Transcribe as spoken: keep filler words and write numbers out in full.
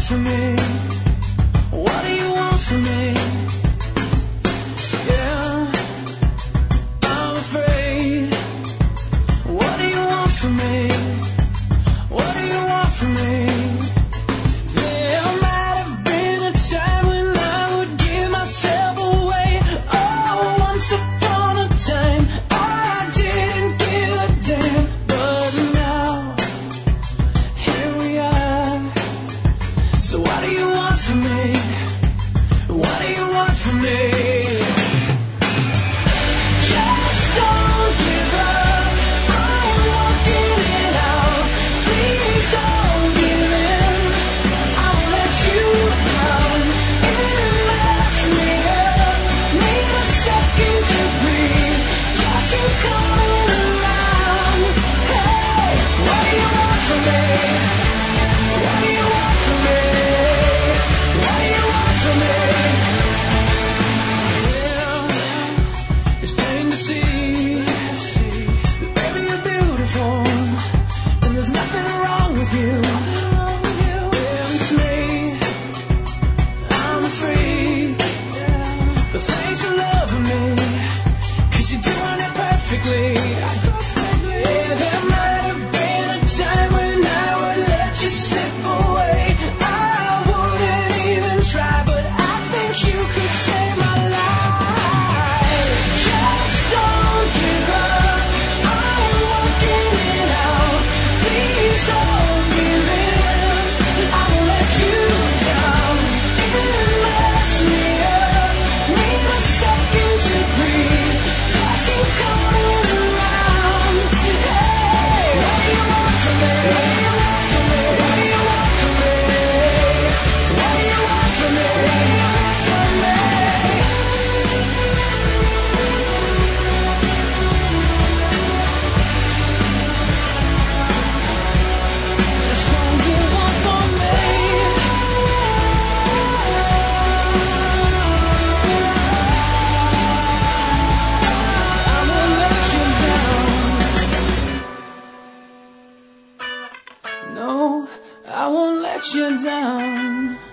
from me? What do you want from me? Yeah, I'm afraid. What do you want from me? What do you want from me? There might have been a time when I would give myself away. Oh, once upon a time I didn't give a damn. But now, here we are. So what do you want from me? What do you want from me? Just don't give up. I'm walking it out. Please don't give in. I won't let you down. It messed me up. Need a second to breathe. Just keep coming around. Hey, what do you want from me? What do you want from me? What do you want from me? Yeah, it's plain to see. Baby, you're beautiful, and there's nothing wrong with you. Yeah, it's me. I'm a freak. But thanks for loving me, 'cause you're doing it perfectly. Yeah, there might have been a time when I would let you slip away. I wouldn't even try, but I think you could save my life. Just don't give up. I'm working it out. Please don't give in. I won't let you down. It messed me up. Need a second to breathe. Just keep coming around. Hey, what do you want from me? What do you want from me? What do you want from me? What do you want from me? What do you want from me? Just don't give up on me. I won't let you down. No, I won't let you down.